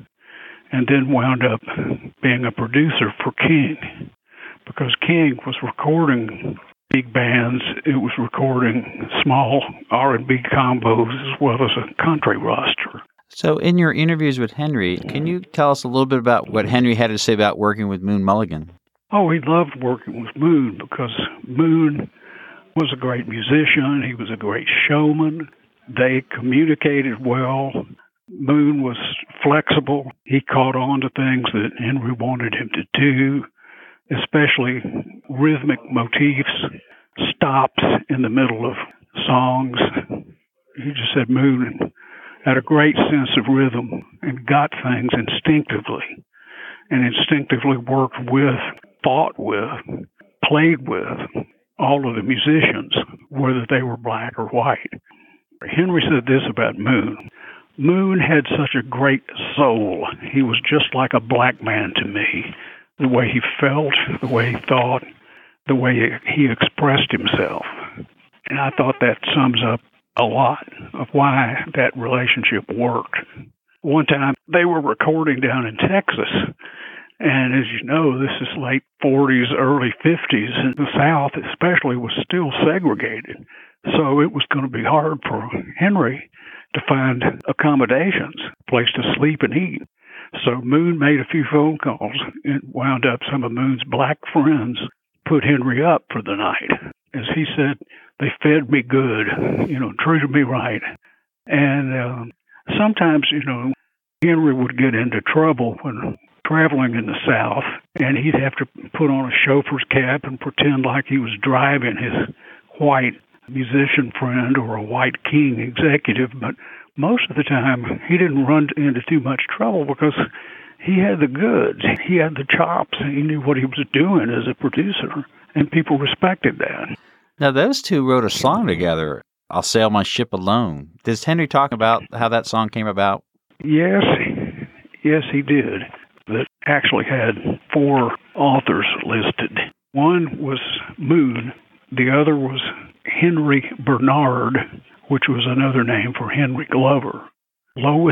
and then wound up being a producer for King. Because King was recording big bands, it was recording small R&B combos as well as a country roster. So in your interviews with Henry, can you tell us a little bit about what Henry had to say about working with Moon Mulligan? Oh, he loved working with Moon because Moon was a great musician. He was a great showman. They communicated well. Moon was flexible. He caught on to things that Henry wanted him to do, especially rhythmic motifs, stops in the middle of songs. He just said Moon had a great sense of rhythm and got things instinctively, and instinctively worked with, thought with, played with all of the musicians, whether they were black or white. Henry said this about Moon. Moon had such a great soul. He was just like a black man to me. The way he felt, the way he thought, the way he expressed himself. And I thought that sums up a lot of why that relationship worked. One time, they were recording down in Texas, and as you know, this is late 40s, early 50s, and the South especially was still segregated. So it was going to be hard for Henry to find accommodations, a place to sleep and eat. So Moon made a few phone calls and wound up some of Moon's black friends put Henry up for the night. As he said, they fed me good, treated me right. And sometimes, Henry would get into trouble when traveling in the South, and he'd have to put on a chauffeur's cap and pretend like he was driving his white musician friend or a white King executive, but most of the time he didn't run into too much trouble because he had the goods. He had the chops. He knew what he was doing as a producer, and people respected that. Now, those two wrote a song together, I'll Sail My Ship Alone. Does Henry talk about how that song came about? Yes, he did. That actually had 4 authors listed. One was Moon. The other was Henry Bernard, which was another name for Henry Glover. Lois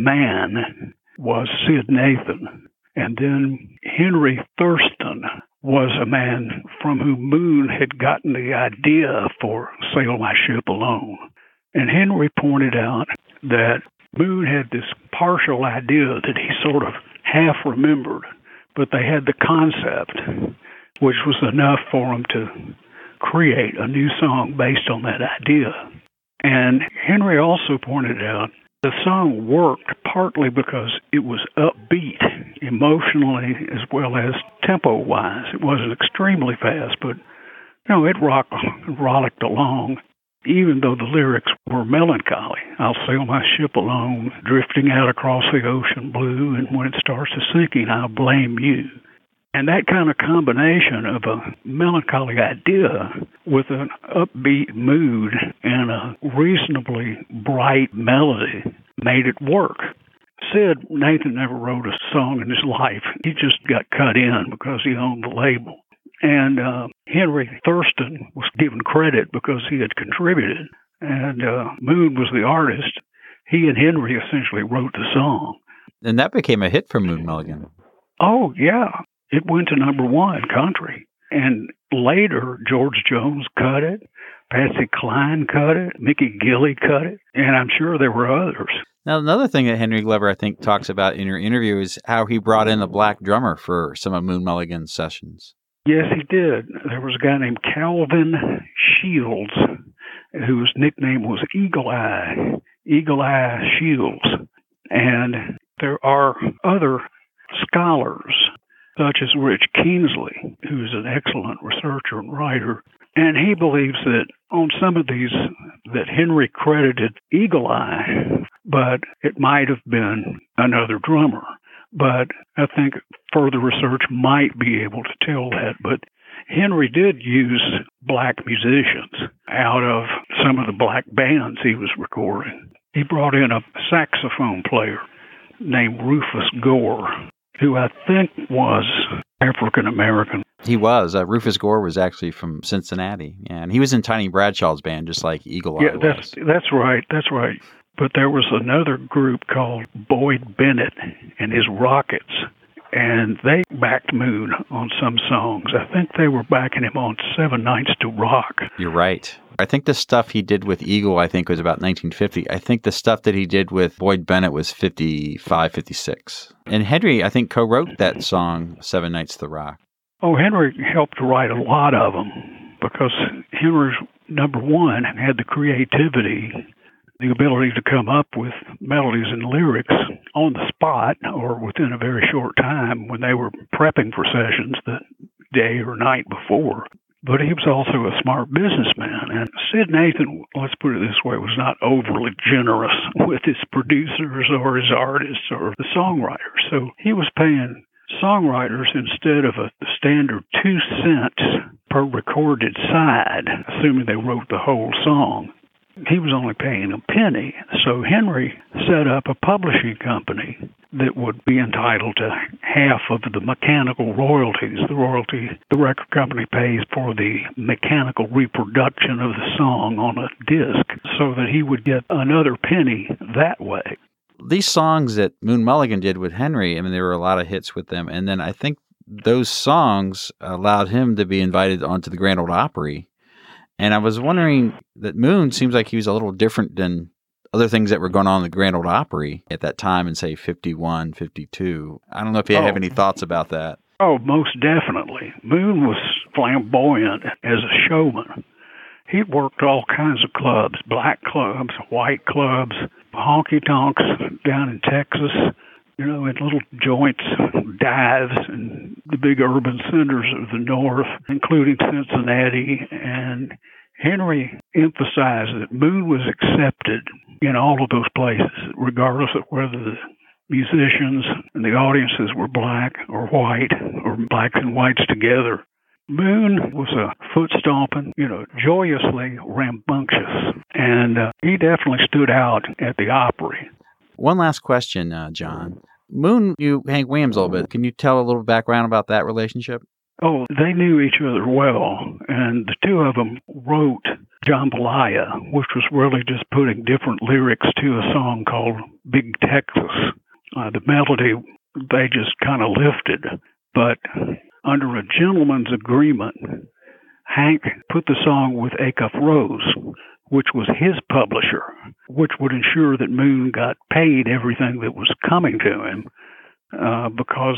Mann was Sid Nathan. And then Henry Thurston was a man from whom Moon had gotten the idea for Sail My Ship Alone. And Henry pointed out that Moon had this partial idea that he sort of half remembered, but they had the concept, which was enough for him to create a new song based on that idea. And Henry also pointed out the song worked partly because it was upbeat emotionally as well as tempo-wise. It wasn't extremely fast, but it rollicked along, even though the lyrics were melancholy. I'll sail my ship alone, drifting out across the ocean blue, and when it starts to sinking, I'll blame you. And that kind of combination of a melancholy idea with an upbeat mood and a reasonably bright melody made it work. Sid Nathan never wrote a song in his life. He just got cut in because he owned the label. And Henry Thurston was given credit because he had contributed. And Moon was the artist. He and Henry essentially wrote the song. And that became a hit for Moon Mulligan. Oh, yeah. It went to #1 country. And later, George Jones cut it, Patsy Cline cut it, Mickey Gilley cut it, and I'm sure there were others. Now, another thing that Henry Glover, I think, talks about in your interview is how he brought in a black drummer for some of Moon Mulligan's sessions. Yes, he did. There was a guy named Calvin Shields, whose nickname was Eagle Eye Shields. And there are other scholars, such as Rich Kingsley, who's an excellent researcher and writer, and he believes that on some of these that Henry credited Eagle Eye, but it might have been another drummer. But I think further research might be able to tell that. But Henry did use black musicians out of some of the black bands he was recording. He brought in a saxophone player named Rufus Gore, who I think was African American. He was. Rufus Gore was actually from Cincinnati, and he was in Tiny Bradshaw's band, just like Eagle Eye was. That's right. But there was another group called Boyd Bennett and his Rockets, and they backed Moon on some songs. I think they were backing him on 7 Nights to Rock. You're right. I think the stuff he did with Eagle, I think, was about 1950. I think the stuff that he did with Boyd Bennett was 55, 56. And Henry, I think, co-wrote that song, 7 Nights to Rock. Oh, Henry helped write a lot of them because Henry's #1 had the creativity, the ability to come up with melodies and lyrics on the spot or within a very short time when they were prepping for sessions the day or night before. But he was also a smart businessman. And Sid Nathan, let's put it this way, was not overly generous with his producers or his artists or the songwriters. So he was paying songwriters instead of a standard 2 cents per recorded side, assuming they wrote the whole song. He was only paying a penny. So Henry set up a publishing company that would be entitled to half of the mechanical royalties. The royalty the record company pays for the mechanical reproduction of the song on a disc, so that he would get another penny that way. These songs that Moon Mulligan did with Henry, I mean, there were a lot of hits with them. And then I think those songs allowed him to be invited onto the Grand Ole Opry. And I was wondering that Moon seems like he was a little different than other things that were going on in the Grand Ole Opry at that time in, say, 51, 52. I don't know if you have any thoughts about that. Oh, most definitely. Moon was flamboyant as a showman. He worked all kinds of clubs, black clubs, white clubs, honky-tonks down in Texas, in little joints, dives, and the big urban centers of the North, including Cincinnati. And Henry emphasized that Moon was accepted in all of those places, regardless of whether the musicians and the audiences were black or white or blacks and whites together. Moon was a foot-stomping, joyously rambunctious, and he definitely stood out at the Opry. One last question, John. Moon knew Hank Williams a little bit. Can you tell a little background about that relationship? Oh, they knew each other well, and the two of them wrote Jambalaya, which was really just putting different lyrics to a song called Big Texas. The melody, they just kind of lifted, but under a gentleman's agreement, Hank put the song with Acuff Rose, which was his publisher, which would ensure that Moon got paid everything that was coming to him, because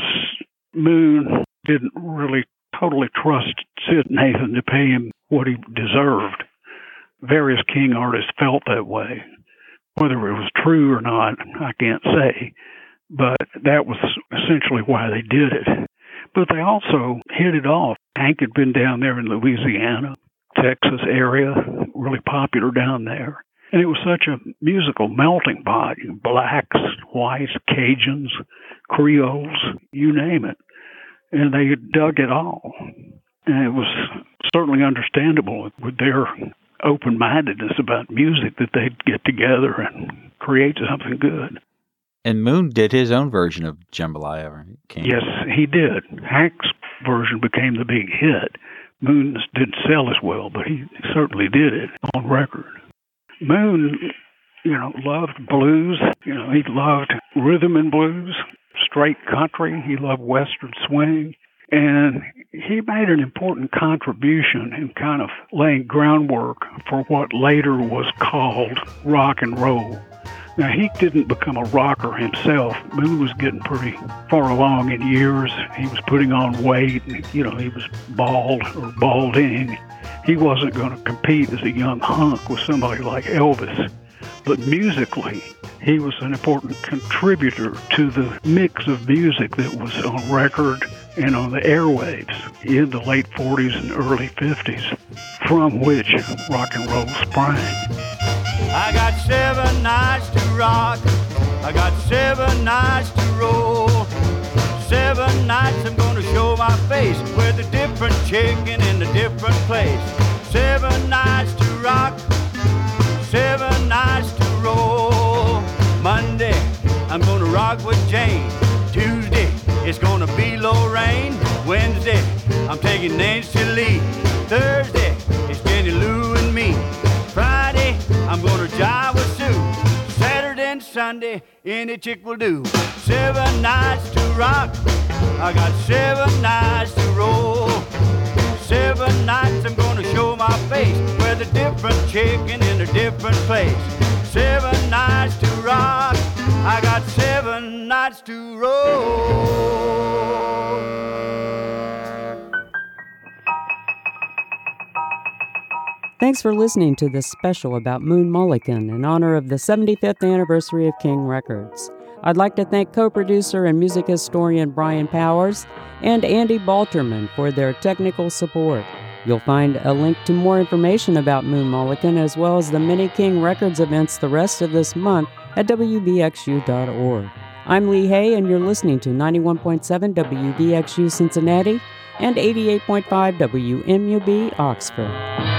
Moon didn't really totally trust Sid Nathan to pay him what he deserved. Various King artists felt that way. Whether it was true or not, I can't say, but that was essentially why they did it. But they also hit it off. Hank had been down there in Louisiana, Texas area, really popular down there. And it was such a musical melting pot. Blacks, whites, Cajuns, Creoles, you name it. And they dug it all. And it was certainly understandable with their open-mindedness about music that they'd get together and create something good. And Moon did his own version of Jambalaya, right? Yes, he did. Hank's version became the big hit. Moon's didn't sell as well, but he certainly did it on record. Moon, loved blues. He loved rhythm and blues, straight country. He loved western swing. And he made an important contribution in kind of laying groundwork for what later was called rock and roll. Now, he didn't become a rocker himself. Moon was getting pretty far along in years. He was putting on weight. And, he was bald or balding. He wasn't going to compete as a young hunk with somebody like Elvis. But musically, he was an important contributor to the mix of music that was on record and on the airwaves in the late 40s and early 50s, from which rock and roll sprang. I got 7 nights to rock, I got 7 nights to roll. 7 nights I'm gonna show my face with a different chicken in a different place. 7 nights to rock, 7 nights to roll. Monday I'm gonna rock with Jane. Tuesday it's gonna be Lorraine. Wednesday I'm taking Nancy Lee. Thursday it's Jenny Lou and me. Friday I'm gonna jive with Sue. Saturday and Sunday any chick will do. 7 nights to rock, I got 7 nights to roll. 7 nights I'm gonna show my face with a different chicken in a different place. 7 nights to rock, I got 7 nights to roll. Thanks for listening to this special about Moon Mullican in honor of the 75th anniversary of King Records. I'd like to thank co-producer and music historian Brian Powers and Andy Balterman for their technical support. You'll find a link to more information about Moon Mullican as well as the many King Records events the rest of this month at WVXU.org. I'm Lee Hay, and you're listening to 91.7 WVXU Cincinnati and 88.5 WMUB Oxford.